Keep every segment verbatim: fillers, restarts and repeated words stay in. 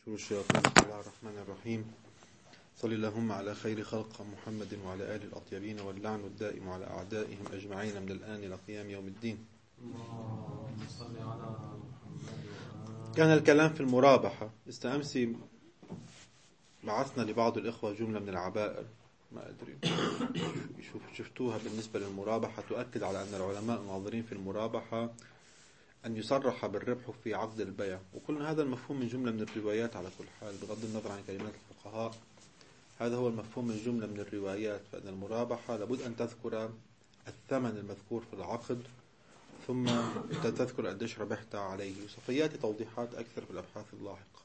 شرور الشياطين. بسم الله الرحمن الرحيم. صلى اللهم على خير خلق محمد وعلى آله الأطيبين، واللعن الدائم على أعدائهم أجمعين من الآن إلى قيام يوم الدين. كان الكلام في المرابحة. استأمسي بعثنا لبعض الإخوة جملة من العبائر، ما أدري شوف شفتوها بالنسبة للمرابحة، تؤكد على أن العلماء ناظرين في المرابحة أن يصرح بالربح في عقد البيع، وقلنا هذا المفهوم من جملة من الروايات على كل حال بغض النظر عن كلمات الفقهاء. هذا هو المفهوم من جملة من الروايات، فإن المرابحة لابد أن تذكر الثمن المذكور في العقد ثم تذكر قديش ربحت عليه، وسوف توضيحات أكثر في الأبحاث اللاحقة.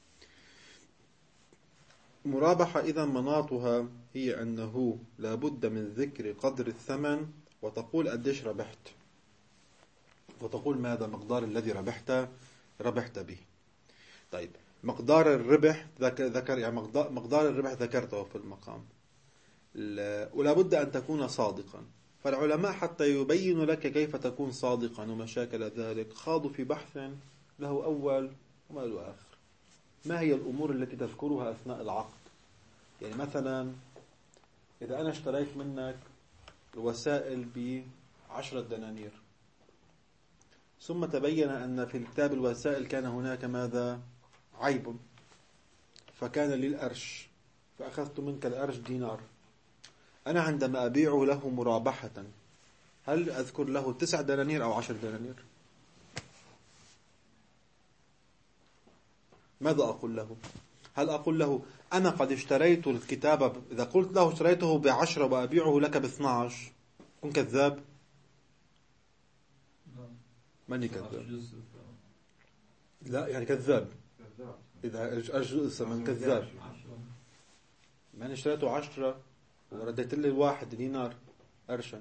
المرابحة إذا مناطها هي أنه لابد من ذكر قدر الثمن وتقول قديش ربحت، وتقول ماذا مقدار الذي ربحت ربحت به. طيب مقدار الربح ذكر, ذكر يعني مقدار, مقدار الربح ذكرته في المقام، ولا بد أن تكون صادقا. فالعلماء حتى يبينوا لك كيف تكون صادقا ومشاكل ذلك خاضوا في بحث له أول وما له آخر. ما هي الأمور التي تذكرها أثناء العقد؟ يعني مثلا إذا أنا اشتريت منك الوسائل بعشرة دنانير، ثم تبين أن في كتاب الوسائل كان هناك ماذا عيب، فكان لي الأرش، فأخذت منك الأرش دينار. أنا عندما أبيعه له مرابحة هل أذكر له تسع دنانير أو عشر دنانير؟ ماذا أقول له؟ هل أقول له أنا قد اشتريت الكتاب، إذا قلت له اشتريته بعشرة وأبيعه لك باثنى عشر كن كذاب؟ ماني كذاب؟ لا يعني كذاب. إذا أرجو الثمن كذاب. ما أنا اشتريته عشرة ورديت لي الواحد دينار أرشا.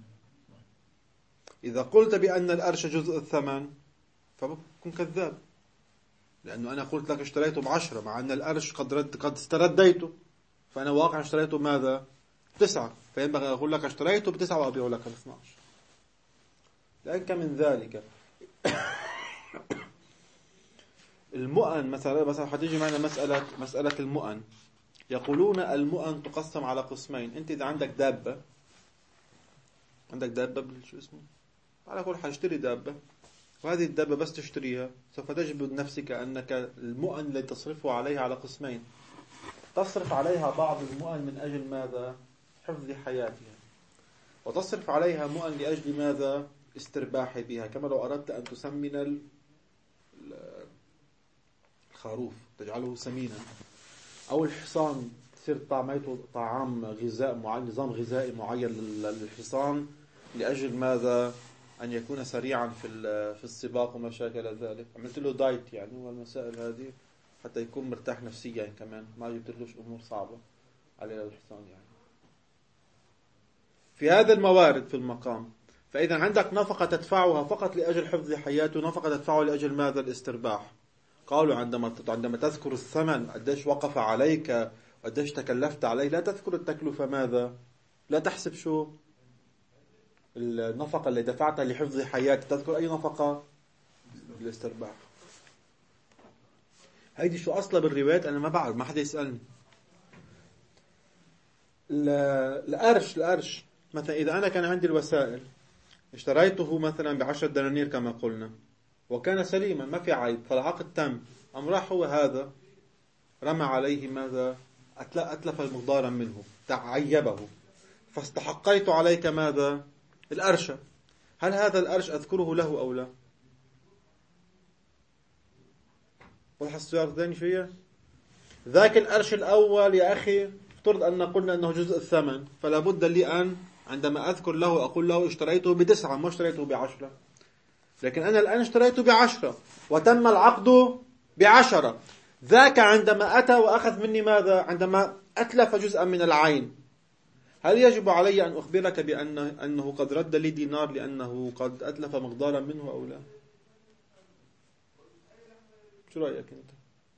إذا قلت بأن الأرش جزء الثمن فبكون كذاب، لأنه أنا قلت لك اشتريته بعشرة مع أن الأرش قد رد قد استرديته، فأنا واقع اشتريته ماذا تسعة، فينبغي أقول لك اشتريته بتسعة وأبيعه لك باثنى عشر. لأنك من ذلك المؤن مثلا مثلا حتيجي معنا مسألة مسألة المؤن. يقولون المؤن تقسم على قسمين. أنت إذا عندك دابة عندك دابة شو اسمه على كل حال اشتري دابة، وهذه الدابة بس تشتريها سوف تجد نفسك أنك المؤن الذي تصرفه عليها على قسمين. تصرف عليها بعض المؤن من أجل ماذا؟ حفظ حياتها، وتصرف عليها مؤن لأجل ماذا؟ استرباح بها. كما لو أردت أن تسمن الخروف تجعله سمينا، أو الحصان تصير طعميته طعام غذاء معين، نظام غذائي معين للحصان لأجل ماذا؟ أن يكون سريعا في في السباق ومشاكل ذلك. عملت له دايت يعني والمسائل هذه حتى يكون مرتاح نفسيا كمان، ما جبت لهش أمور صعبة على الحصان يعني. في هذا الموارد في المقام، فإذا عندك نفقة تدفعها فقط لأجل حفظ حياته، نفقة تدفعها لأجل ماذا؟ الاسترباح. قالوا عندما عندما تذكر الثمن قديش وقف عليك قديش تكلفت عليه، لا تذكر التكلفة ماذا؟ لا تحسب شو النفقة اللي دفعتها لحفظ حياتك، تذكر أي نفقة؟ الاسترباح. هيدي شو أصلا بالروايات أنا ما بعرف، ما حدا يسألني. الأرش الأرش مثلا إذا أنا كان عندي الوسائل اشتريته مثلا بعشر دنانير كما قلنا وكان سليما ما في عيب، فالعقد تم، أم راح هو هذا رمى عليه ماذا؟ أتلف مقدارا منه، تعيبه، فاستحقيت عليك ماذا؟ الأرش. هل هذا الأرش أذكره له أو لا؟ واضح السيارة الثاني فيها؟ ذاك الأرش الأول يا أخي افترض أن قلنا أنه جزء الثمن، فلا بد لي أن عندما أذكر له أقول له اشتريته بتسعة ما اشتريته بعشرة. لكن أنا الآن اشتريته بعشرة وتم العقد بعشرة. ذاك عندما أتى وأخذ مني ماذا؟ عندما أتلف جزءا من العين، هل يجب علي أن أخبرك بأن أنه قد رد لي دينار لأنه قد أتلف مقدارا منه أو لا؟ شو رأيك أنت؟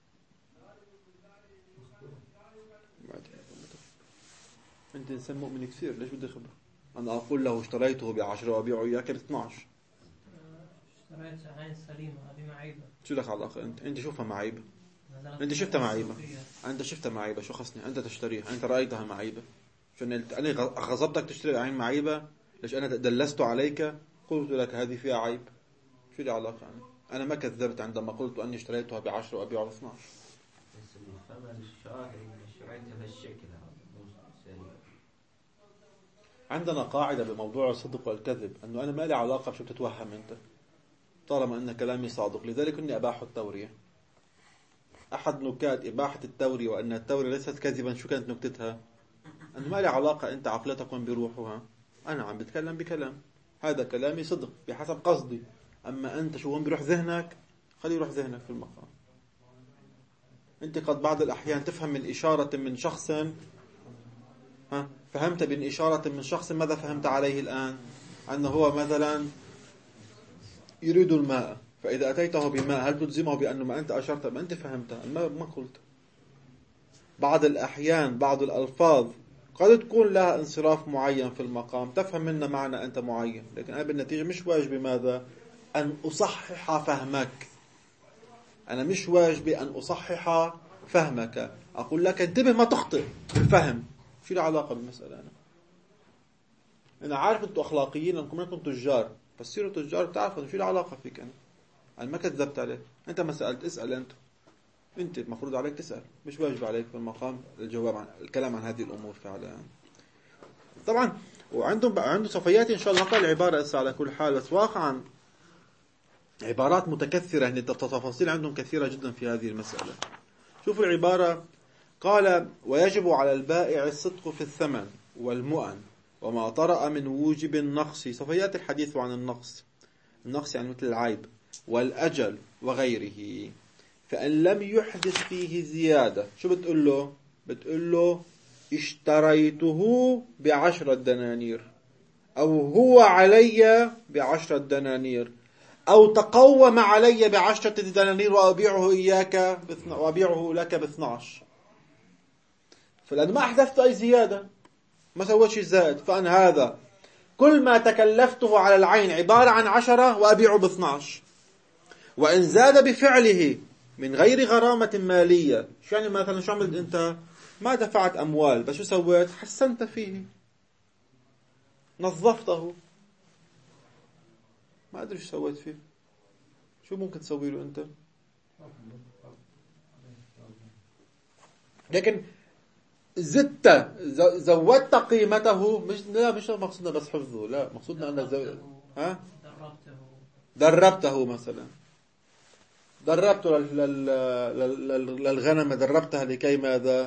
أنت إنسان مؤمن كثير، ليش بدي خبر؟ أنا أقول له اشتريته بعشرة وأبيعه إياك باثنى عشر. اشتريت عين سليمة هذه معيبة. شو دخل على الأخ أنت؟ أنت شوفها معيبة. أنت شفتها معيبة، أنت شفتها معيبة شو خصني؟ أنت تشتريها، أنت رأيتها معيبة، شو أنا غصبتك تشتري عين معيبة؟ ليش أنا دلست عليك؟ قلت لك هذه فيها عيب، شو لي علاقة أنا؟ أنا ما كذبت عندما قلت أني اشتريتها بعشرة وأبيعها باثناش. عندنا قاعدة بموضوع الصدق والكذب، أنه أنا ما لي علاقة بشو بتتوهم أنت، طالما أن كلامي صادق. لذلك إني أباح التورية. أحد نكات إباحة التورية وأن التورية ليست كذبا، شو كانت نكتتها؟ أنه ما لي علاقة أنت عقلتك وين بيروحها، أنا عم بتكلم بكلام، هذا كلامي صدق بحسب قصدي، أما أنت شو وين بيروح ذهنك، خلي يروح ذهنك في المقام. أنت قد بعض الأحيان تفهم من إشارة من شخص، ها فهمت من إشارة من شخص، ماذا فهمت عليه الآن؟ أنه هو مثلا يريد الماء، فإذا أتيته بماء هل تلزمه بأنه ما أنت أشرت؟ ما أنت فهمت، ما ما قلت. بعض الأحيان بعض الألفاظ قد تكون لها انصراف معين في المقام، تفهم منا معنى أنت معين، لكن أنا بالنتيجة مش واجبي ماذا؟ أن أصحح فهمك. أنا مش واجبي أن أصحح فهمك، أقول لك انتبه ما تخطئ بالفهم. شو له علاقة بالمسألة؟ أنا أنا عارف أنتم أخلاقيين لأنكم أنتم تجار، فسيروا تجار بتعرفوا شو له علاقة فيك. أنا أنا ما كذبت عليك، أنت ما سألت، اسأل أنت. أنت المفروض عليك تسأل، مش واجب عليك في المقام الجواب عن الكلام عن هذه الأمور فعلا. طبعا وعندهم عنده صفيات إن شاء الله نقل العبارة على كل حال، بس واقعا عبارات متكثرة، يعني التفاصيل عندهم كثيرة جدا في هذه المسألة. شوفوا العبارة، قال: ويجب على البائع الصدق في الثمن والمؤن وما طرأ من وجب النقص. صفيات الحديث عن النقص، النقص يعني مثل العيب والأجل وغيره. فإن لم يحدث فيه زيادة، شو بتقول له؟ بتقول له اشتريته بعشرة دنانير، أو هو علي بعشرة دنانير، أو تقوم علي بعشرة دنانير وأبيعه إياك وأبيعه لك باثناش. فلأن ما أحدثت أي زيادة، ما سويت شيء زائد، فأنا هذا كل ما تكلفته على العين عبارة عن عشرة وأبيعه باثناش. وإن زاد بفعله من غير غرامة مالية، شو يعني مثلا شو عملت أنت؟ ما دفعت أموال، بس شو سويت؟ حسنت فيه، نظفته، ما أدري شو سويت فيه. شو ممكن تسوي له أنت؟ لكن زدت زودت قيمته، مش لا مش مقصودنا بس حفظه، لا مقصودنا أن زو... ها دربته دربته مثلا، دربته لل... لل... للغنم، دربتها لكي ماذا؟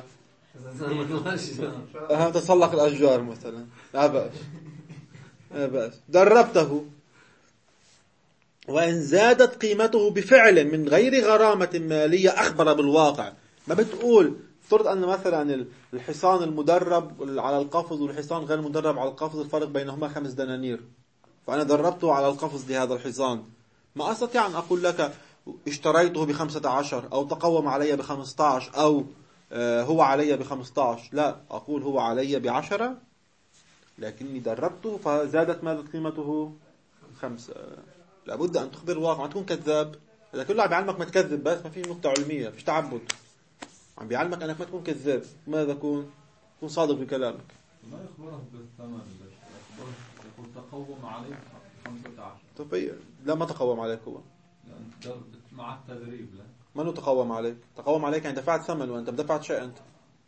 ها تسلق الأشجار مثلا، لا بأس لا بأس، دربته. وإن زادت قيمته بفعل من غير غرامة مالية أخبر بالواقع. ما بتقول افترض أن مثلا الحصان المدرب على القفز والحصان غير مدرب على القفز الفرق بينهما خمس دنانير، فأنا دربته على القفز لهذا الحصان، ما أستطيع أن أقول لك اشتريته بخمسة عشر أو تقوم علي بخمسة عشر أو هو علي بخمسة عشر. لا، أقول هو علي بعشرة لكني دربته فزادت ماذا قيمته؟ خمسة. لابد أن تخبر الواقع، ما تكون كذاب. إذا كله عم بيعلمك ما تكذب بس ما في نقطة علمية، فيش تعبد، عم بيعلمك أنك ما تكون كذاب، ماذا تكون؟ تكون صادق بكلامك. ما يخبره بالثمن، يقول تقوم عليه خمسة عشر. طيب لا، ما تقوم عليك هو مع التدريب. لا ما نو تقوم عليك، تقوم عليك يعني دفعت ثمن وأنت بدفعت شيء أنت.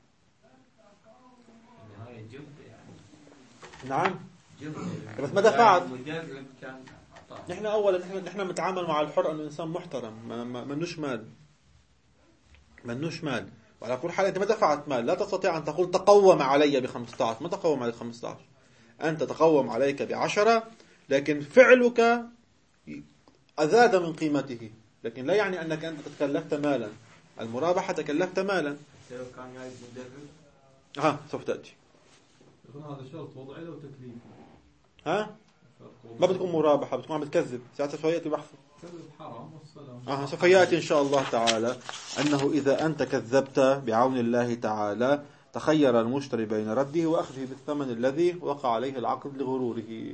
النهاية جبت يعني. نعم جبت بس ما دفعت. المدرب كان نحن أولا نحن نحن نتعامل مع الحر أنه إنسان محترم، ما ما منوش مال، منوش مال. وعلى كل حال أنت ما دفعت مال، لا تستطيع أن تقول تقوم علي بخمسة عشر، ما تقوم علي بخمسة عشر، أنت تقوم عليك بعشرة، لكن فعلك أزاد من قيمته، لكن لا يعني أنك أنت تكلفت مالا. المرابحة تكلفت مالا. لو كان جايب مدرب ها سوف تأتي. يكون هذا شرط وضعي لو تكليفي. ها ما بتكون مرابحة، بتكون عم بتكذب. ساعتها سوف يأتي بحث. كذب حرام والسلام. آه سوف يأتي إن شاء الله تعالى أنه إذا أنت كذبت بعون الله تعالى تخير المشتري بين رده وأخذه بالثمن الذي وقع عليه العقد لغروره.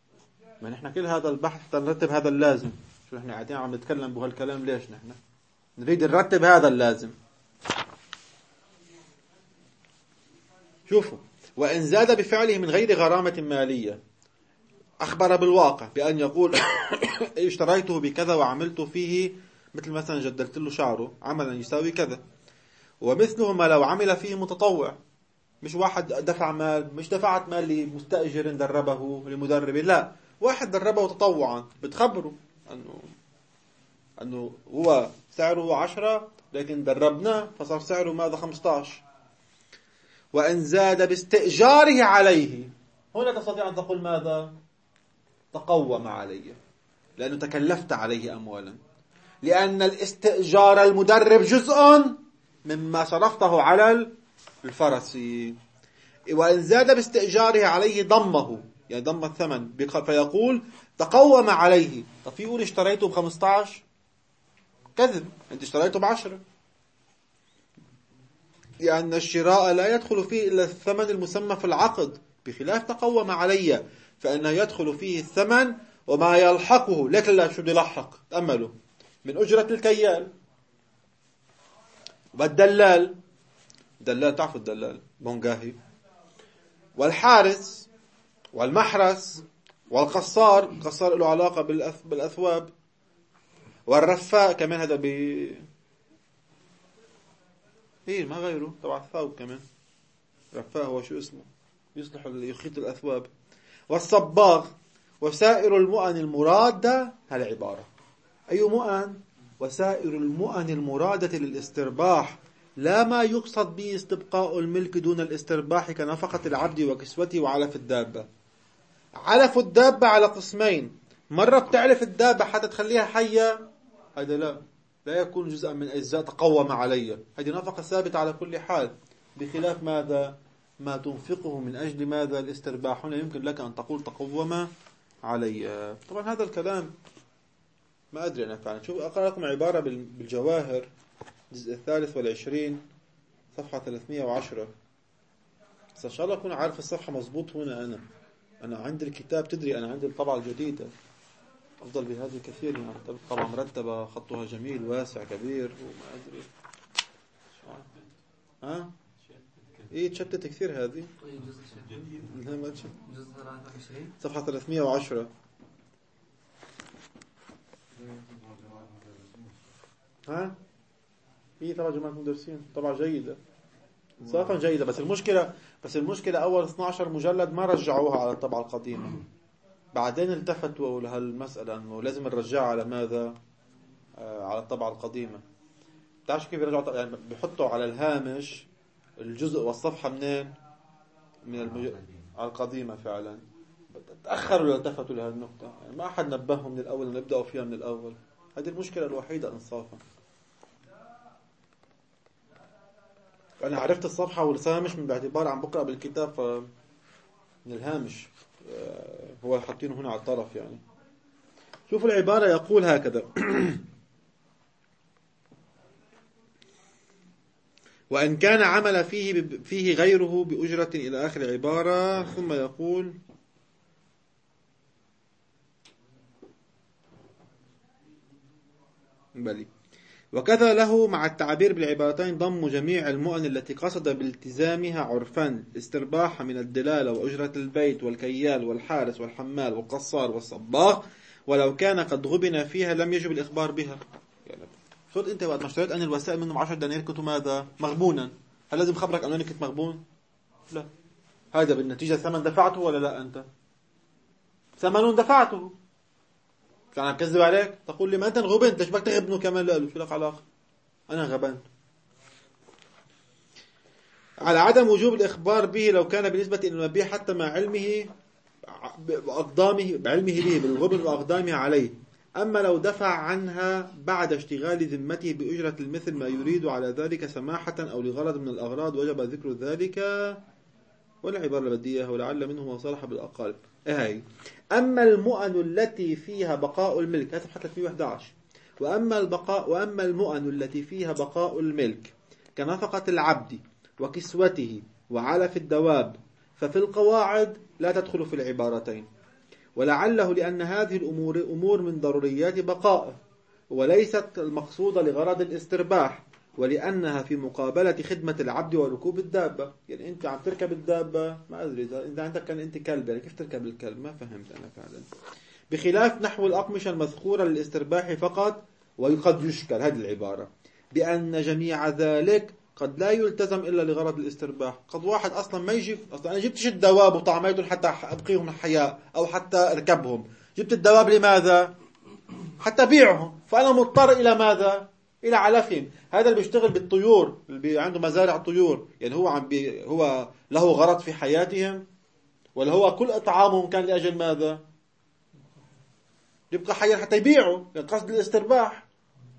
ما نحن كل هذا البحث حتى نرتب هذا اللازم. شو نحن قاعدين عم نتكلم بهالكلام ليش نحن؟ نريد نرتب هذا اللازم. شوفوا، وإن زاد بفعله من غير غرامة مالية، أخبر بالواقع بأن يقول اشتريته بكذا وعملت فيه، مثل مثلا جدلت له شعره عملا يساوي كذا. ومثله ما لو عمل فيه متطوع، مش واحد دفع مال، مش دفعت مال لمستأجر دربه لمدرب، لا، واحد دربه تطوعا، بتخبره أنه أنه هو سعره عشرة لكن دربناه فصار سعره ماذا خمسة عشر. وإن زاد باستئجاره عليه، هنا تستطيع أن تقول ماذا؟ تقوم عليه، لأنه تكلفت عليه أموالا، لأن الاستئجار المدرب جزء مما صرفته على الفرس. وإن زاد باستئجاره عليه ضمه، يعني ضم الثمن، فيقول تقوم عليه. طب في يقول اشتريته بخمسة عشر، كذب، أنت اشتريته بعشرة، لأن الشراء لا يدخل فيه إلا الثمن المسمى في العقد، بخلاف تقوم علي فإنه يدخل فيه الثمن وما يلحقه. لكن لا، شو يلحق؟ تأملوا، من أجرة الكيال والدلال، دلال تعرفوا الدلال بونغاهي، والحارس والمحرس والقصار، القصار له علاقة بالأثواب، والرفاء كمان، هذا ب ايه ما غيره تبع الثوب كمان، رفاء هو شو اسمه، يصلح يخيط الأثواب، والصباغ، وسائر المؤن المرادة. هالعبارة أي مؤن؟ وسائر المؤن المرادة للاسترباح، لا ما يقصد به استبقاء الملك دون الاسترباح، كنفقة العبد وكسوته وعلف الدابة. علف الدابة على قسمين، مرة بتعلف الدابة حتى تخليها حية، هذا لا لا يكون جزءا من أجزاء تقوم علي، هذه نفقة ثابتة على كل حال، بخلاف ماذا؟ ما تنفقه من أجل ماذا؟ الاسترباح. هنا يمكن لك أن تقول تقوم علي. طبعا هذا الكلام ما أدري أنا فعلا. شوف، أقرأ لكم عبارة بالجواهر الجزء الثالث والعشرين صفحة ثلاثمائة وعشرة، بس إن شاء الله أكون عارف الصفحة مضبوط. هنا أنا أنا عندي الكتاب، تدري أنا عندي الطبعة الجديدة أفضل بهذه كثير، يعني طبعا مرتبة، خطها جميل واسع كبير، وما أدري ها إيه تشتت كثير هذه. صفحة ثلاثمائة وعشرة. ها هي طبعا جماعة مدرسين، طبعا جيدة صراحة جيدة، بس المشكلة بس المشكلة أول اثني عشر مجلد ما رجعوها على الطبعة القديمة، بعدين التفتوا لهالمسألة أنه لازم نرجعها على ماذا؟ آه على الطبعة القديمة. تعرفوا كيف يرجعوا؟ يعني بيحطوا على الهامش الجزء والصفحة منين؟ من المج... على القديمة فعلا. تأخروا والتفتوا لهالنقطة، يعني ما أحد نبههم من الأول، نبدأوا فيها من الأول. هذه المشكلة الوحيدة إنصافا. أنا عرفت الصفحة والهامش من باعتبار عم بقرأ بالكتاب، ف من الهامش هو حاطينه هنا على الطرف. يعني شوفوا العبارة، يقول هكذا وإن كان عمل فيه فيه غيره بأجرة إلى آخر العبارة. ثم يقول بلي وكذا له مع التعبير بالعبارتين ضم جميع المؤن التي قصد بالتزامها عرفا استرباح من الدلالة وأجرة البيت والكيال والحارس والحمال والقصار والصباغ، ولو كان قد غبن فيها لم يجب الإخبار بها. يعني صوت أنت وقت ما اشتريت أن الوسائل منهم عشر دنانير كنت ماذا؟ مغبونا، هل لازم خبرك أنه كنت مغبون؟ لا، هذا بالنتيجة ثمن دفعته ولا لا؟ أنت ثمن دفعته، كان عم كذب عليك، تقول لي ما أنت غبنت، ليش بدك تغبنه كمان؟ لا، شو لك علاقة؟ أنا غبنت. على عدم وجوب الإخبار به لو كان بالنسبة إلى المبيع حتى مع علمه بأقدامه بعلمه به بالغبن وأقدامه عليه. أما لو دفع عنها بعد اشتغال ذمته بأجرة المثل ما يريد على ذلك سماحة أو لغرض من الأغراض وجب ذكر ذلك، ولا عبارة بديهة ولعل منه ما صلح بالأقارب. هاي أما المؤن التي فيها بقاء الملك، هذا صفحة ثلاثمائة وأحد عشر. وأما البقاء وأما المؤن التي فيها بقاء الملك كنفقة العبد وكسوته وعلف الدواب، ففي القواعد لا تدخل في العبارتين، ولعله لأن هذه الأمور أمور من ضروريات بقائه، وليست المقصودة لغرض الاسترباح، ولأنها في مقابلة خدمة العبد وركوب الدابة. يعني أنت عم تركب الدابة، ما أدري إذا أنت عندك كان أنت كلب، يعني كيف تركب الكلب؟ ما فهمت أنا فعلا. بخلاف نحو الأقمشة المذكورة للاسترباح فقط، وقد يشكل هذه العبارة بأن جميع ذلك قد لا يلتزم إلا لغرض الاسترباح. قد واحد أصلا ما يجيب، أصلا أنا جبتش الدواب وطعميتهم حتى أبقيهم حياء أو حتى أركبهم، جبت الدواب لماذا؟ حتى بيعهم، فأنا مضطر إلى ماذا؟ إلى علفهم. هذا اللي بيشتغل بالطيور، اللي عنده مزارع طيور، يعني هو عم بي هو له غرض في حياتهم، ولا هو كل إطعامهم كان لأجل ماذا؟ يبقى حيا حتى يبيعوا قصد الاسترباح.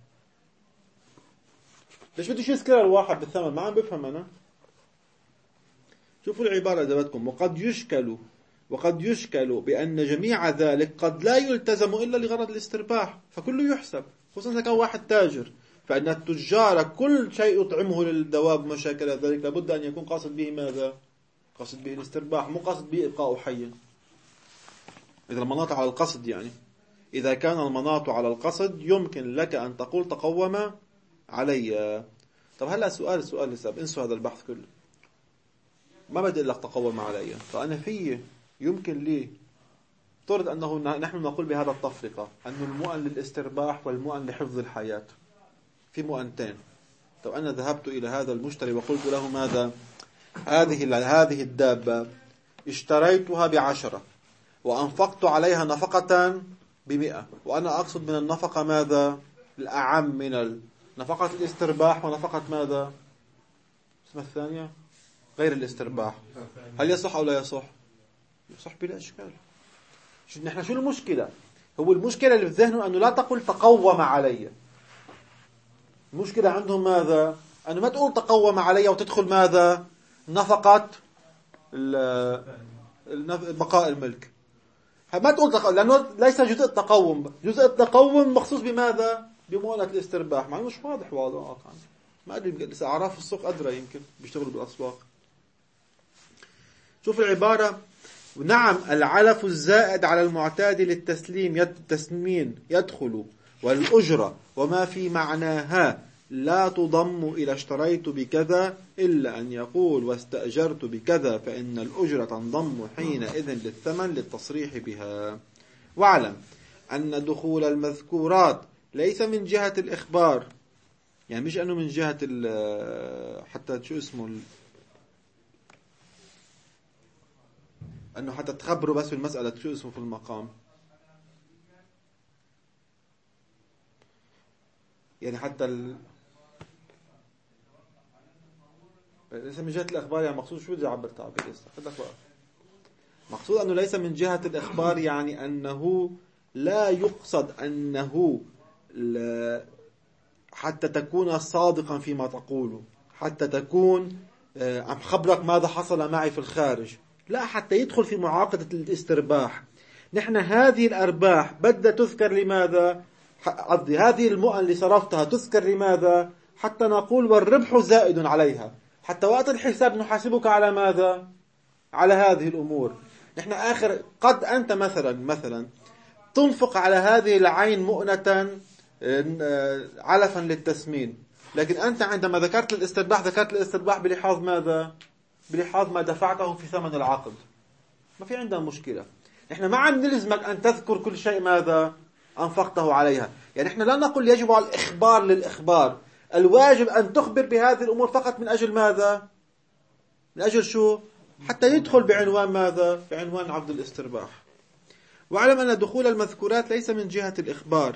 ليش بدي يذكر الواحد بالثمن؟ ما عم بفهم أنا. شوفوا العبارة إذا بدكم. وقد يشكل وقد يشكل بأن جميع ذلك قد لا يلتزم إلا لغرض الاسترباح، فكله يحسب، خصوصا إذا كان واحد تاجر، فإن التجار كل شيء يطعمه للدواب ومشاكل ذلك لابد أن يكون قاصد به ماذا؟ قاصد به الاسترباح، مو قاصد به إبقاء حيا. إذا المناط على القصد، يعني إذا كان المناط على القصد يمكن لك أن تقول تقوم علي. طب هلأ سؤال سؤال لسه، انسوا هذا البحث كله. ما بدي لك تقوم علي، فأنا في يمكن لي افترض أنه نحن نقول بهذا التفرقة أن المؤن للاسترباح والمؤن لحفظ الحياة، في مؤنتين. طب أنا ذهبت إلى هذا المشتري وقلت له ماذا؟ هذه هذه الدابة اشتريتها بعشرة وأنفقت عليها نفقة بمئة، وأنا أقصد من النفقة ماذا؟ الأعم من نفقة الاسترباح ونفقة ماذا؟ اسمها الثانية غير الاسترباح. هل يصح أو لا يصح؟ يصح بلا إشكال. نحن شو المشكلة؟ هو المشكلة اللي في ذهنه أنه لا تقول تقوم علي. المشكلة عندهم ماذا؟ أنه ما تقول تقوم علي وتدخل ماذا؟ نفقة بقاء الملك. ما تقول تقوم، لأنه ليس جزء التقوم. جزء التقوم مخصوص بماذا؟ بمؤونة الاسترباح. مع مش واضح واضح. ما أدري، لسه أعراف السوق أدرى، يمكن بيشتغلوا بالأسواق. شوف العبارة. نعم العلف الزائد على المعتاد للتسليم التسمين يدخل، والأجرة وما في معناها لا تضم إلى اشتريت بكذا، إلا أن يقول واستأجرت بكذا، فإن الأجرة تنضم حينئذ للثمن للتصريح بها. واعلم أن دخول المذكورات ليس من جهة الإخبار، يعني مش أنه من جهة حتى شو اسمه أنه حتى تخبروا بس في المسألة شو اسمه في المقام، يعني حتى ال... ليس من جهة الإخبار، يعني مقصود شو بدي أعبر تعبير لسه مقصود أنه ليس من جهة الإخبار، يعني أنه لا يقصد أنه لا حتى تكون صادقا فيما تقوله، حتى تكون عم خبرك ماذا حصل معي في الخارج، لا، حتى يدخل في معاقدة الاسترباح. نحن هذه الأرباح بدها تذكر لماذا؟ قصدي هذه المؤن اللي صرفتها تذكر لماذا؟ حتى نقول والربح زائد عليها، حتى وقت الحساب نحاسبك على ماذا؟ على هذه الأمور. نحن آخر قد أنت مثلا مثلا تنفق على هذه العين مؤنة علفا للتسمين، لكن أنت عندما ذكرت الاسترباح ذكرت الاسترباح بلحاظ ماذا؟ بلحاظ ما دفعته في ثمن العقد. ما في عندنا مشكلة. نحن ما عم نلزمك أن تذكر كل شيء ماذا أنفقته عليها. يعني نحن لا نقول يجب على الإخبار للإخبار، الواجب أن تخبر بهذه الأمور فقط من أجل ماذا؟ من أجل شو؟ حتى يدخل بعنوان ماذا؟ بعنوان عقد الاسترباح. واعلم أن دخول المذكورات ليس من جهة الإخبار،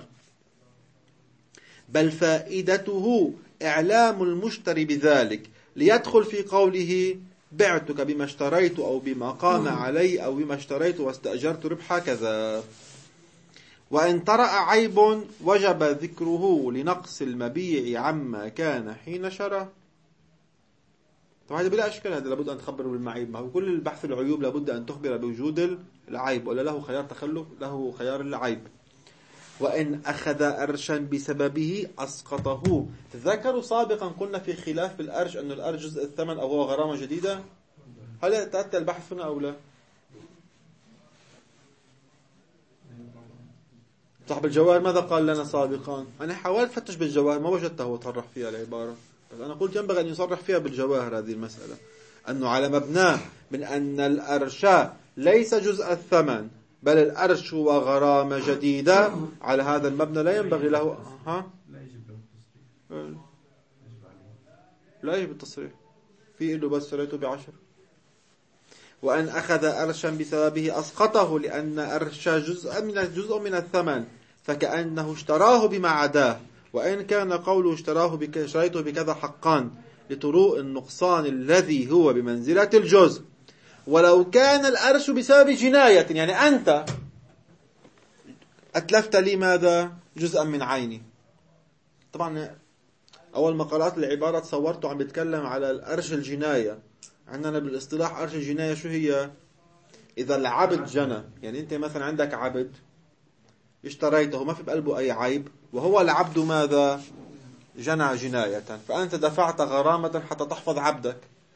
بل فائدته إعلام المشتري بذلك، ليدخل في قوله بعتك بما اشتريت أو بما قام علي أو بما اشتريت واستأجرت ربح كذا. وإن طرأ عيب وجب ذكره لنقص المبيع عما كان حين شرى. طبعا هذا بلا أشكال، هذا لابد أن تخبر بالمعيب. ما هو كل البحث العيوب لابد أن تخبر بوجود العيب، ولا له خيار تخلف، له خيار العيب. وإن أخذ أرشا بسببه أسقطه. تذكروا سابقا قلنا في خلاف بالأرش أن الأرش جزء الثمن أو هو غرامة جديدة. هل يتأتى البحث هنا أو لا؟ صاحب الجواهر ماذا قال لنا سابقا؟ أنا حاولت فتش بالجواهر ما وجدته هو صرح فيها العبارة، بس أنا قلت ينبغي أن يصرح فيها بالجواهر هذه المسألة، أنه على مبناه من أن الأرش ليس جزء الثمن بل الأرش هو غرامة جديدة، على هذا المبنى لا ينبغي له ها؟ لا يجب له التصريح. لا يجب التصريح في له بس اشتريته بعشر. وأن أخذ أرشا بسببه أسقطه لأن أرش جزء من جزء من الثمن فكأنه اشتراه بما عداه، وإن كان قوله اشتراه بك اشتريته بكذا حقان لطروء النقصان الذي هو بمنزلة الجزء. ولو كان الأرش بسبب جناية، يعني أنت أتلفت لي ماذا؟ جزءا من عيني. طبعا أول ما قرأت العبارة تصورته عم بيتكلم على الأرش الجناية. عندنا بالاصطلاح أرش الجناية شو هي؟ إذا العبد جنى، يعني أنت مثلا عندك عبد اشتريته ما في بقلبه أي عيب، وهو العبد ماذا؟ جنى جناية، فأنت دفعت غرامة حتى تحفظ عبدك،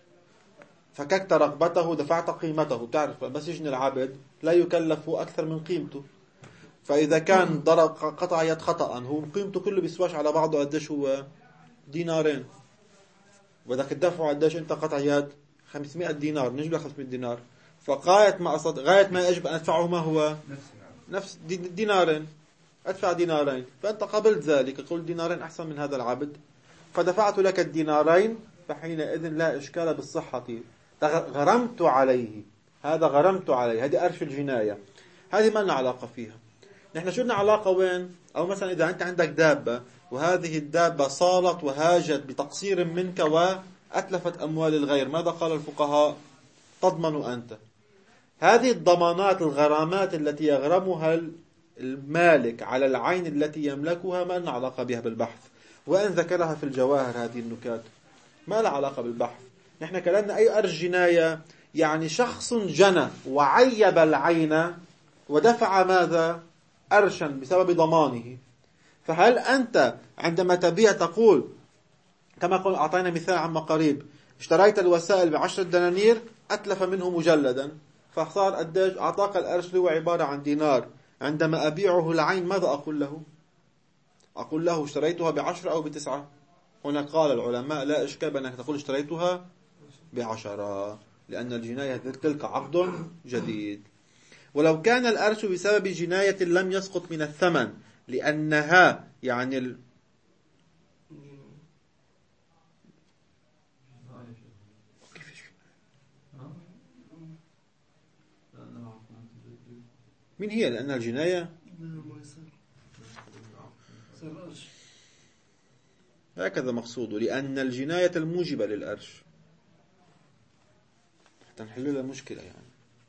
فككت رغبته، دفعت قيمته. تعرف بس يجني العبد لا يكلف أكثر من قيمته، فإذا كان ضرب قطع يد خطأ هو قيمته كله بيسواش على بعضه قديش هو؟ دينارين. وإذا تدفعوا قديش أنت قطع يد؟ خمسمائة دينار، نجيب لك خمسمائة دينار. فغاية ما أصد غاية ما يجب أن أدفعه ما هو؟ نفس دينارين. أدفع دينارين، فأنت قبلت ذلك، قل دينارين أحسن من هذا العبد، فدفعت لك الدينارين، فحينئذ لا إشكال بالصحة، غرمت عليه. هذا غرمت عليه، هذه أرش الجناية، هذه ما لنا علاقة فيها. نحن شو لنا علاقة وين؟ أو مثلا إذا أنت عندك دابة وهذه الدابة صالت وهاجت بتقصير منك وأتلفت أموال الغير، ماذا قال الفقهاء؟ تضمن أنت. هذه الضمانات الغرامات التي يغرمها المالك على العين التي يملكها ما لنا علاقة بها بالبحث، وأن ذكرها في الجواهر هذه النكات ما لها علاقة بالبحث. نحن كلامنا أي أرش جناية يعني شخص جنى وعيب العين ودفع ماذا؟ أرشا بسبب ضمانه. فهل أنت عندما تبيع تقول كما قلنا أعطينا مثال عما قريب، اشتريت الوسائل بعشرة دنانير أتلف منه مجلدا، فصار قديش؟ أعطاك الأرش اللي هو عبارة عن دينار، عندما أبيعه العين ماذا أقول له؟ أقول له اشتريتها بعشرة أو بتسعة. هنا قال العلماء لا إشكال بأنك تقول اشتريتها بعشرة، لأن الجناية تلك عقد جديد. ولو كان الأرش بسبب جناية لم يسقط من الثمن لأنها يعني ال... من هي لأن الجناية هكذا مقصوده، لأن الجناية الموجبة للأرش حتى نحل لها المشكلة. يعني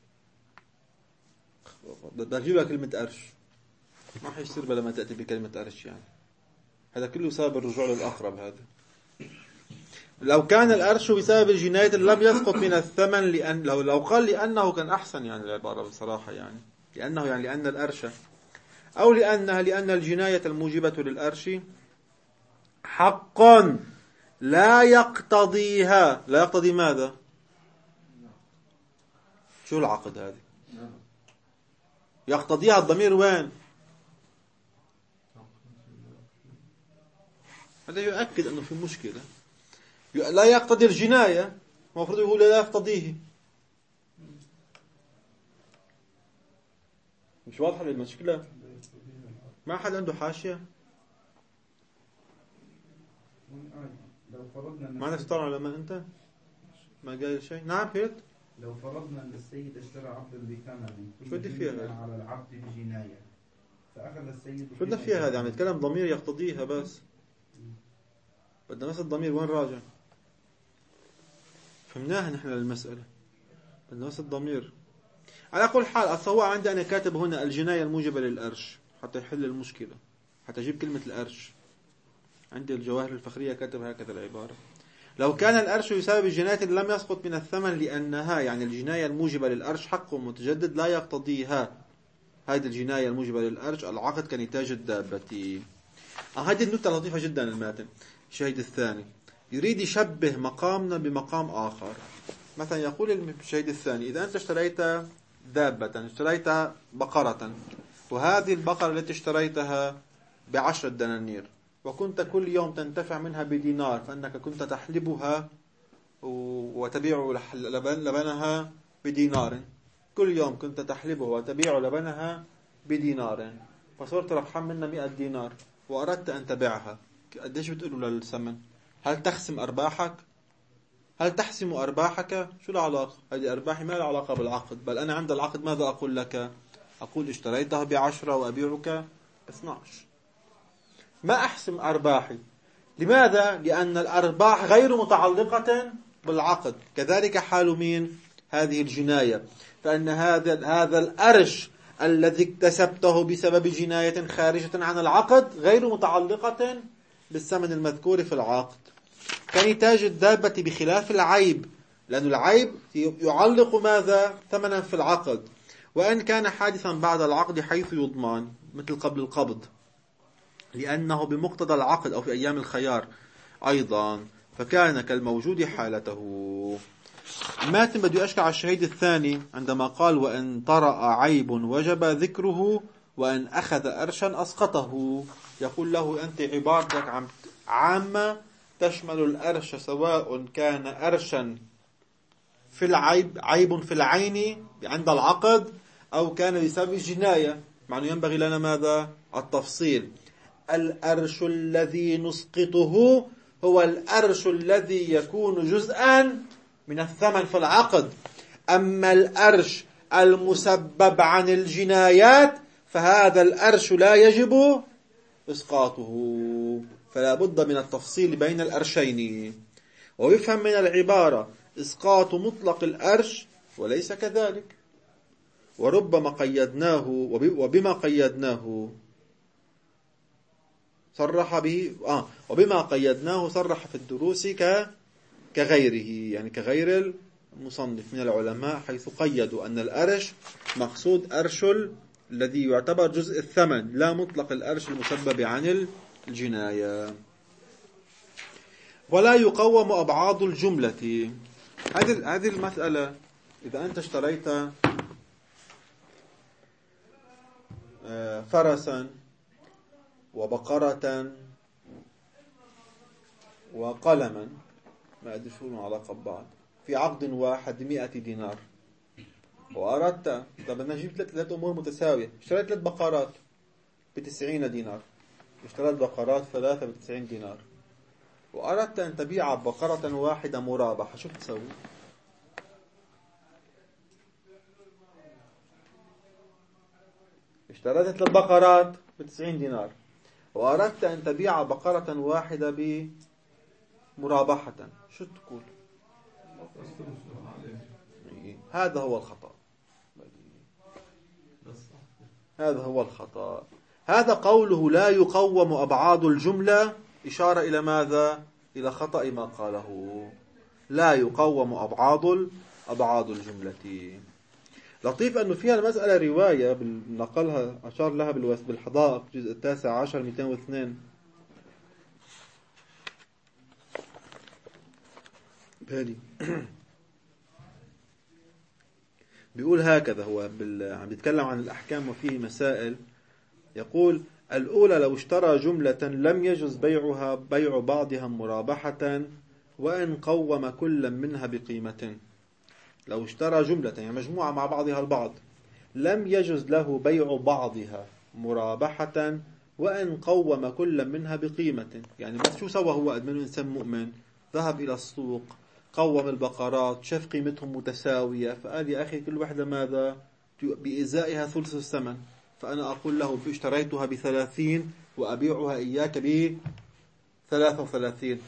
بدي أجيب لها كلمة أرش ما حيصير بلا ما تأتي بكلمة أرش، يعني هذا كله سبب الرجوع للأقرب. هذا لو كان الأرش بسبب الجناية لم يسقط من الثمن، لأن لو لو قال لأنه كان أحسن يعني العبارة بصراحة، يعني لأنه يعني لأن الأرش أو لأنها لأن الجناية الموجبة للأرش حق لا يقتضيها. لا يقتضي ماذا؟ شو العقد هذه؟ يقتضيها الضمير وين؟ هذا يؤكد أنه في مشكلة. لا يقتضي الجناية، المفروض يقول لا يقتضيه. مش واضحة المشكلة؟ ما أحد عنده حاشية؟ ما نستطيع علماء أنت؟ ما قايل شيء؟ نعم فهمت؟ لو فرضنا أن السيد اشترى عبدا بثمن شو بدي فيها على العبد بجناية فأخذ السيد شو بدنا فيها هذا؟ عم نتكلم ضمير يقتضيها بس. بدنا بس الضمير وين راجع؟ فهمناها نحن للمسألة، بدنا بس الضمير. على كل حال أصلا عندي أنا كاتب هنا الجناية الموجبة للأرش حتى يحل المشكلة، حتى أجيب كلمة الأرش. عندي الجواهر الفخرية كاتب هكذا العبارة: لو كان الأرش بسبب الجناية لم يسقط من الثمن لأنها يعني الجناية الموجبة للأرش حق متجدد لا يقتضيها. هذه الجناية الموجبة للأرش العقد كنتاج الدابة. هذه النكتة لطيفة جدا. الماتن الشهيد الثاني يريد يشبه مقامنا بمقام آخر. مثلا يقول الشهيد الثاني: إذا أنت اشتريت دابة، اشتريت بقرة وهذه البقرة التي اشتريتها بعشرة دنانير وكنت كل يوم تنتفع منها بدينار، فأنك كنت تحلبها وتبيع لبنها بدينار، كل يوم كنت تحلبها وتبيع لبنها بدينار، فصرت ربحان منها مئة دينار وأردت أن تبيعها، قديش بتقولوا للثمن؟ هل تخسم أرباحك؟ هل تحسم أرباحك؟ شو العلاقة؟ هذه أرباحي ما لها علاقة بالعقد، بل أنا عند العقد ماذا أقول لك؟ أقول اشتريتها بعشرة وأبيعك باثنى عشر. ما أحسم أرباحي. لماذا؟ لأن الأرباح غير متعلقة بالعقد. كذلك حال مين؟ هذه الجناية، فإن هذا هذا الأرش الذي اكتسبته بسبب جناية خارجة عن العقد غير متعلقة بالثمن المذكور في العقد. كنتاج الدابة بخلاف العيب، لأن العيب يعلق ماذا؟ ثمنا في العقد، وأن كان حادثا بعد العقد حيث يضمن مثل قبل القبض، لأنه بمقتضى العقد أو في أيام الخيار أيضا، فكان كالموجود حالته. ماتن بده يشكع على الشهيد الثاني عندما قال وإن طرأ عيب وجب ذكره وإن أخذ أرشا أسقطه. يقول له أنت عبارتك عامة تشمل الأرش سواء كان أرشا في العيب، عيب في العين عند العقد، أو كان بسبب الجناية. معنى ينبغي لنا ماذا؟ التفصيل. الأرش الذي نسقطه هو الأرش الذي يكون جزءا من الثمن في العقد، أما الأرش المسبب عن الجنايات فهذا الأرش لا يجب إسقاطه، فلا بد من التفصيل بين الأرشين. ويفهم من العبارة إسقاط مطلق الأرش وليس كذلك، وربما قيدناه وبما قيدناه صرح به آه وبما قيدناه صرح في الدروس ك كغيره، يعني كغير المصنف من العلماء، حيث قيدوا أن الأرش مقصود أرش الذي يعتبر جزء الثمن، لا مطلق الأرش المسبب عن الجناية. ولا يقوم أبعاض الجملة. هذه هذه المسألة، إذا أنت اشتريت فرسا وبقرة وقلما، ما أدري شو لهم علاقة ببعض، في عقد واحد مئة دينار، وأردت طب أنا جبت ثلاث أمور متساوية، اشتريت ثلاث بقرات بتسعين دينار، اشتريت بقرات ثلاثة بتسعين دينار، وأردت أن تبيع بقرة واحدة مرابحة، شو بتسوي؟ اشتريت ثلاث بقرات بتسعين دينار وأردت أن تبيع بقرة واحدة بمرابحة، شو تقول؟ هذا هو الخطأ، هذا هو الخطأ. هذا قوله لا يقوم أبعاض الجملة إشارة إلى ماذا؟ إلى خطأ ما قاله. لا يقوم أبعاض أبعاض الجملة. لطيف أنه فيها المسألة رواية نقلها أشار لها بالحدائق الجزء التاسع عشر مئتين واثنين بالي بيقول هكذا، هو بال... عم بيتكلم عن الأحكام وفيه مسائل. يقول الأولى لو اشترى جملة لم يجوز بيعها بيع بعضها مرابحة وإن قوم كل منها بقيمة. لو اشترى جملة يعني مجموعة مع بعضها البعض لم يجوز له بيع بعضها مرابحة وإن قوم كل منها بقيمة. يعني بس شو سوى هو أدمن إنسان مؤمن؟ ذهب إلى السوق، قوم البقرات، شاف قيمتهم متساوية، فقال يا أخي كل واحدة ماذا؟ بإزائها ثلث الثمن، فأنا أقول له اشتريتها بثلاثين وأبيعها إياك بثلاثة وثلاثين،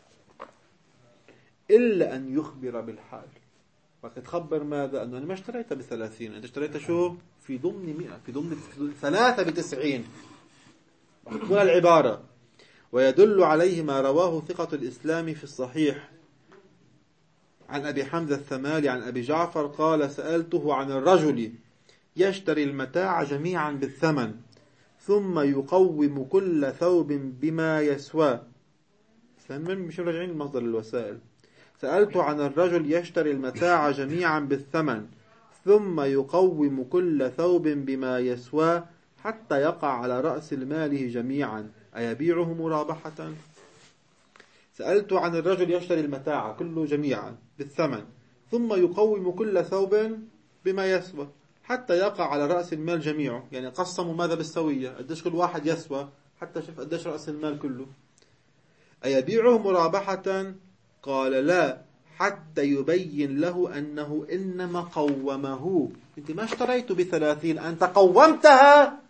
إلا أن يخبر بالحال. فقد تخبر ماذا؟ أنه أنا ما اشتريتها بثلاثين، أنت اشتريتها شو؟ في ضمن مئة، في ضمن ثلاثة بتسعين. تكون العبارة. ويدل عليه ما رواه ثقة الإسلام في الصحيح عن أبي حمزة الثمالي عن أبي جعفر قال سألته عن الرجل يشتري المتاع جميعا بالثمن ثم يقوم كل ثوب بما يسوى. ثمن مش راجعين المصدر الوسائل. سألت عن الرجل يشتري المتاع جميعا بالثمن ثم يقوم كل ثوب بما يسوى حتى يقع على رأس ماله جميعا أيبيعه مرابحة؟ سألت عن الرجل يشتري المتاع كله جميعا بالثمن ثم يقوم كل ثوب بما يسوى حتى يقع على رأس المال جميعه، يعني قسموا ماذا بالسوية، قديش كل واحد يسوى حتى شوف قديش رأس المال كله. أيبيعه مرابحة؟ قال لا، حتى يبين له أنه إنما قومه. أنت ما اشتريت بثلاثين، أنت قومتها.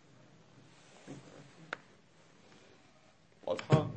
واضحة؟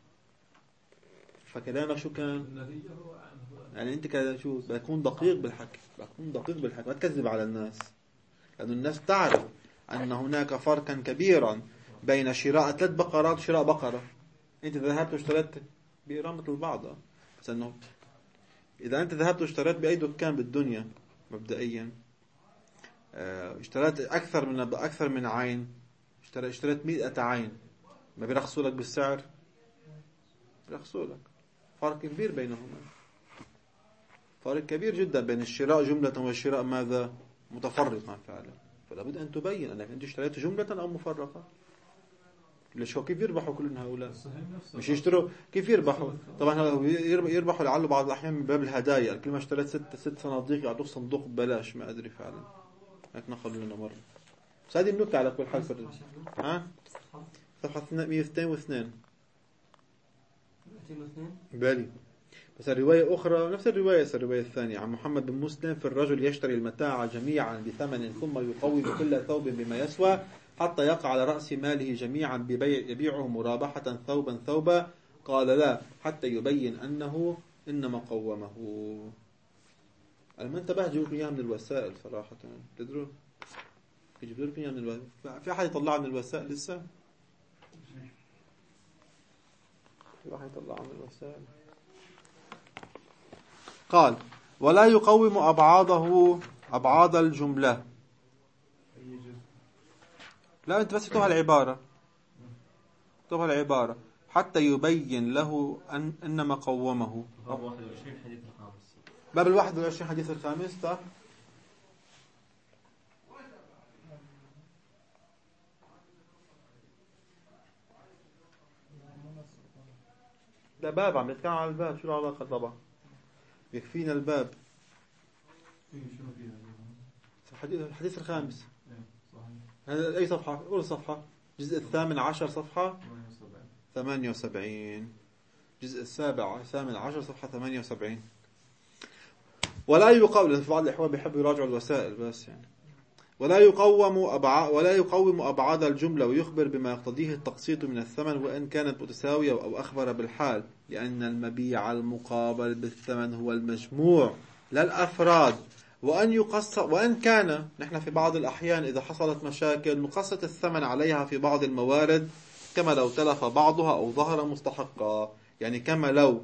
فكلامك شو كان؟ يعني أنت كذا شو بكون دقيق بالحكي، بكون دقيق بالحكي، ما تكذب على الناس، لأن الناس تعرف أن هناك فرقا كبيرا بين شراء ثلاث بقرات وشراء بقرة. أنت ذهبت واشتريت بإرامة البعض، بس أنه إذا أنت ذهبت واشتريت بأي دكان بالدنيا مبدئيا اشتريت أكثر من أكثر من عين، اشتريت اشتريت مئة عين، ما بيرخصوا لك بالسعر؟ بيرخصوا لك. فرق كبير بينهما، فرق كبير جدا بين الشراء جملة والشراء ماذا؟ متفرقا فعلا. فلا بد أن تبين أنك أنت اشتريت جملة أو مفرقة. ليش هو كيف يربحوا كل هؤلاء؟ مش يشتروا كيف يربحوا؟ طبعا يربحوا لعله بعض الأحيان من باب الهدايا، كل ما اشتريت ست ست صناديق يعطوك صندوق ببلاش، ما أدري فعلا، هيك نقل لنا مرة. بس هذه النكتة على كل حال. ها؟ صفحة مئة واثنين واثنين بالي. بس الرواية أخرى نفس الرواية، الرواية الثانية عن محمد بن مسلم في الرجل يشتري المتاع جميعا بثمن ثم يقوم كل ثوب بما يسوى حتى يقع على رأس ماله جميعا ببيع يبيعه مرابحة ثوبا ثوبا. قال لا، حتى يبين أنه إنما قومه. أنا ما انتبه جيبوا إياها من الوسائل صراحة، تدروا يجيبوا لكم إياها من الوسائل. في أحد يطلع من الوسائل لسه؟ في واحد يطلع من الوسائل. قال ولا يقوم أبعاضه أبعاض الجملة. لا أنت بس اكتبها العبارة، اكتبها العبارة حتى يبين له أن إنما قومه. باب واحد وعشرين حديث الخامس. باب الواحد والعشرين حديث الخامس. صح. ده باب عم يتكلم على الباب، شو العلاقة؟ طبعا يكفينا الباب. الحديث الخامس هذا أي صفحة؟ أول صفحة جزء الثامن عشر صفحة ثمانية وسبعين، جزء السابع الثامن عشر صفحة ثمانية وسبعين. ولا يقوم، لأن في بعض الإخوان بيحبوا يراجعوا الوسائل بس يعني. ولا يقوم أبعاد ولا يقوم أبعاد الجملة ويخبر بما يقتضيه التقسيط من الثمن وإن كانت متساوية أو أخبر بالحال، لأن المبيع المقابل بالثمن هو المجموع لا الأفراد. وأن يقسط، وأن كان نحن في بعض الأحيان إذا حصلت مشاكل نقسط الثمن عليها في بعض الموارد، كما لو تلف بعضها أو ظهر مستحقا. يعني كما لو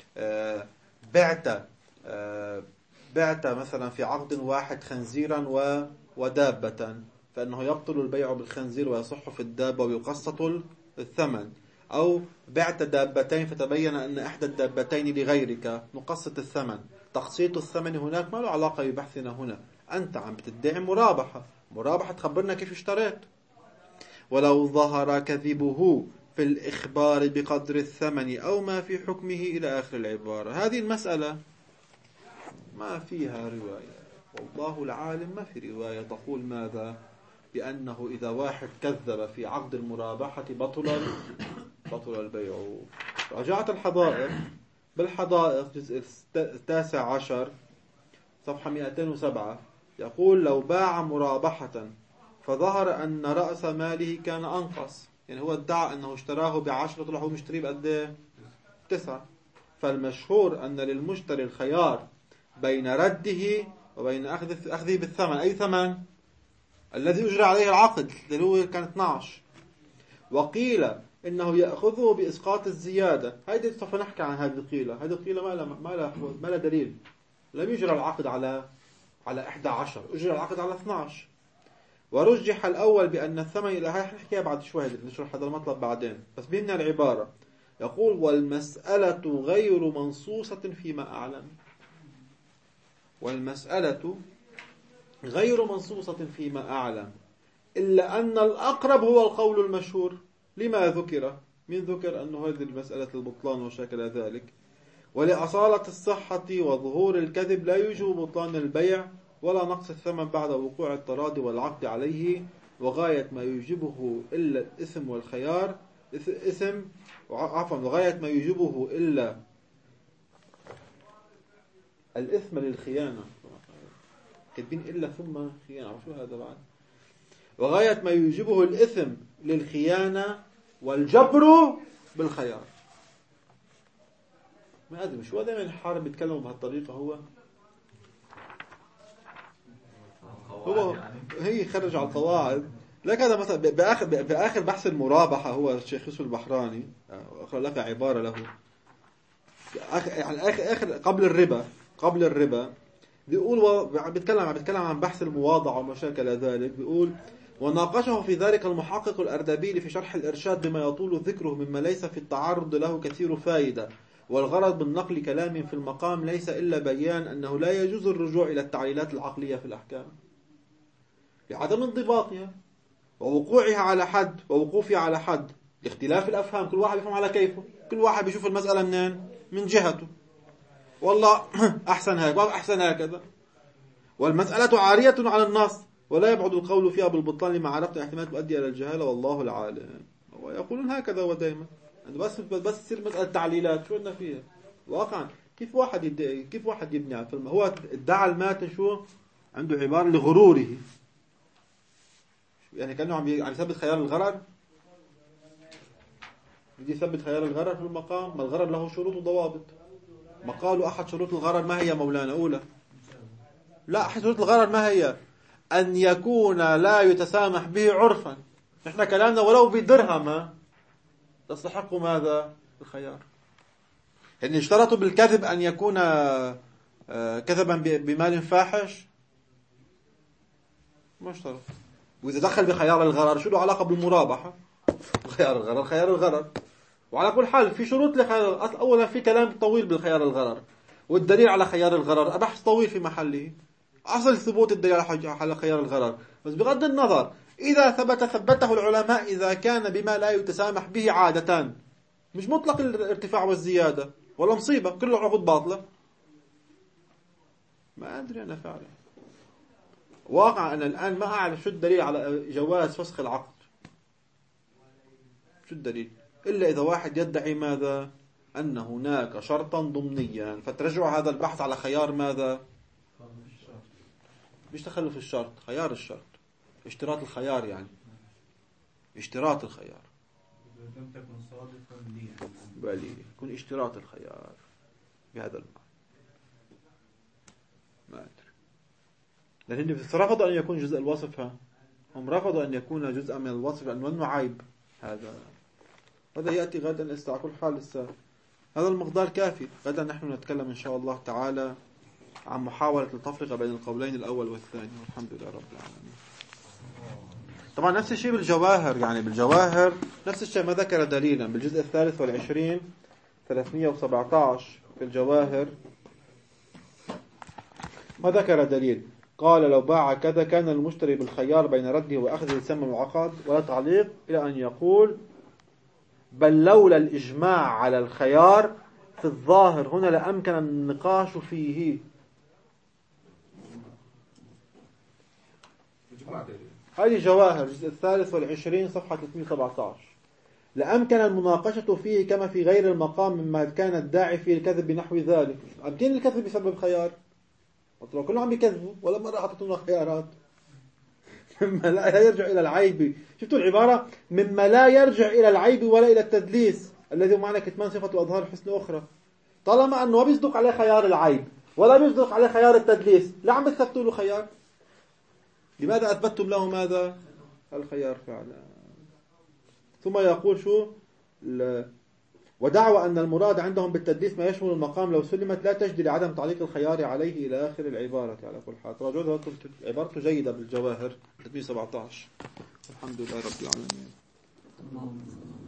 بعت بعت مثلا في عقد واحد خنزيرا ودابة، فإنه يبطل البيع بالخنزير ويصح في الدابة ويقسط الثمن. أو بعت دابتين فتبين أن إحدى الدابتين لغيرك، نقسط الثمن. تقسيط الثمن هناك ما له علاقة ببحثنا هنا، أنت عم بتدعي مرابحة، مرابحة تخبرنا كيف اشتريت. ولو ظهر كذبه في الإخبار بقدر الثمن أو ما في حكمه إلى آخر العبارة. هذه المسألة ما فيها رواية، والله العالم ما في رواية تقول ماذا؟ بأنه إذا واحد كذب في عقد المرابحة بطل بطل البيع. رجعت الحدائق، بالحدائق جزء التاسع عشر صفحة مئتين وسبعة يقول لو باع مرابحة فظهر أن رأس ماله كان أنقص، يعني هو ادعى أنه اشتراه بعشرة طلع هو مشتريه بقد تسعة، فالمشهور أن للمشتري الخيار بين رده وبين أخذ أخذه بالثمن. أي ثمن؟ الذي أجرى عليه العقد اللي هو كان اثني عشر. وقيل إنه يأخذه بإسقاط الزيادة. هذه سوف نحكي عن هذه القيلة. هذه القيلة ما لها ما لها ما لها دليل. لم يجرى العقد على على إحدى عشر، أجرى العقد على اثني عشر. ورجح الأول بأن الثمن إلى هاي نحكيها بعد شوي، نشرح هذا المطلب بعدين، بس بيننا العبارة. يقول والمسألة غير منصوصة فيما أعلم. والمسألة غير منصوصة فيما أعلم، إلا أن الأقرب هو القول المشهور. لما ذكر؟ من ذكر أن هذه المسألة البطلان وشكل ذلك. ولأصالة الصحة وظهور الكذب لا يوجب بطلان البيع ولا نقص الثمن بعد وقوع التراضي والعقد عليه، وغاية ما يوجبه إلا الإثم والخيار إثم عفوا وغاية ما يوجبه إلا الإثم للخيانة. كاتبين إلا ثم خيانة، شو هذا بعد؟ وغاية ما يوجبه الإثم للخيانة والجبر بالخيار. ما أدري شو دائما الحارب بيتكلموا بهالطريقة. هو هو هي خرج على القواعد. لك هذا مثلا بآخر بآخر بحث المرابحة هو الشيخ يوسف البحراني أقرأ لك عبارة له يعني آخر آخر قبل الربا قبل الربا بيقول بيتكلم بيتكلم عن بحث المواضعة وما شاكل ذلك. بيقول وناقشه في ذلك المحقق الأردبيلي في شرح الإرشاد بما يطول ذكره مما ليس في التعرض له كثير فائدة، والغرض بالنقل كلام في المقام ليس إلا بيان أنه لا يجوز الرجوع إلى التعليلات العقلية في الأحكام لعدم انضباطها ووقوعها على حد ووقوفها على حد لاختلاف الأفهام. كل واحد يفهم على كيفه، كل واحد بيشوف المسألة منين من جهته، والله أحسن هيك وأحسن هكذا، والمسألة عارية على النص ولا يبعد القول فيها بالبطلان لما عرفت احتمال تؤدي إلى الجهالة والله العالم. ويقولون هكذا ودائما بس بس تصير مسألة تعليلات شو بدنا فيها واقعا. كيف واحد يد... كيف واحد يبني على الفيلم؟ هو ادعى المات شو عنده عبارة لغروره، يعني كأنه عم عم يثبت خيار الغرر. بدي يثبت خيار الغرر في المقام، ما الغرر له شروط وضوابط. ما قالوا أحد شروط الغرر ما هي مولانا؟ أولى لا، أحد شروط الغرر ما هي؟ أن يكون لا يتسامح به عرفا. نحن كلامنا ولو بدرهم تستحق ماذا؟ الخيار. يعني اشترطوا بالكذب أن يكون كذبا بمال فاحش؟ ما اشترط. وإذا دخل بخيار الغرر شو له علاقة بالمرابحة؟ خيار الغرر خيار الغرر. وعلى كل حال في شروط لخيار. أولا في كلام طويل بالخيار الغرر، والدليل على خيار الغرر بحث طويل في محله. أصل ثبوت الدليل على خيار الغرر، بس بغض النظر إذا ثبت ثبته العلماء إذا كان بما لا يتسامح به عادة، مش مطلق الارتفاع والزيادة ولا مصيبة، كله عقود باطلة. ما أدري أنا فعلا واقع أنا الآن ما أعرف شو الدليل على جواز فسخ العقد. شو الدليل؟ إلا إذا واحد يدعي ماذا؟ أن هناك شرطا ضمنيا، فترجع هذا البحث على خيار ماذا؟ مش تخلف الشرط، خيار الشرط، اشتراط الخيار، يعني اشتراط الخيار لم تكن صادقا لي بالي يكون اشتراط الخيار بهذا المعنى. ما أدري، لكن رفضوا أن يكون جزء الوصف. هم رفضوا أن يكون جزءا من الوصف لأنه عيب. هذا هذا يأتي غدا على كل حال. لسه هذا المقدار كافي. غدا نحن نتكلم إن شاء الله تعالى عن محاولة التفرقة بين القولين الأول والثاني، والحمد لله رب العالمين. طبعا نفس الشيء بالجواهر، يعني بالجواهر نفس الشيء ما ذكر دليلا بالجزء الثالث والعشرين ثلاثمئة وسبعة عشر في الجواهر ما ذكر دليل. قال لو باع كذا كان المشتري بالخيار بين رده وأخذه ثمن العقد ولا تعليق، إلى أن يقول بل لولا الإجماع على الخيار في الظاهر هنا لأمكن النقاش فيه. هذه جواهر الجزء الثالث والعشرين صفحة ثلاثمئة وسبعة عشر. لأمكن المناقشة فيه كما في غير المقام مما كان الداعي فيه الكذب بنحو ذلك. أمكن الكذب بسبب خيار؟ طبعا كلهم عم يكذبوا ولا مرة أعطتنا خيارات. مما لا يرجع إلى العيب. شفتوا العبارة؟ مما لا يرجع إلى العيب ولا إلى التدليس الذي معنى كتمان صفة وأظهار حسن أخرى. طالما أنه ما بيصدق عليه خيار العيب ولا بيصدق عليه خيار التدليس، لا عم بتثبتوا له خيار. لماذا أثبتتم له ماذا؟ الخيار فعلا. ثم يقول شو ل... ودعوى أن المراد عندهم بالتدليس ما يشمل المقام لو سلمت لا تجدي لعدم تعليق الخيار عليه إلى آخر العبارة. على كل حال تراجعوا عبارته جيدة بالجواهر ثلاثمئة وسبعة عشر. الحمد لله رب العالمين.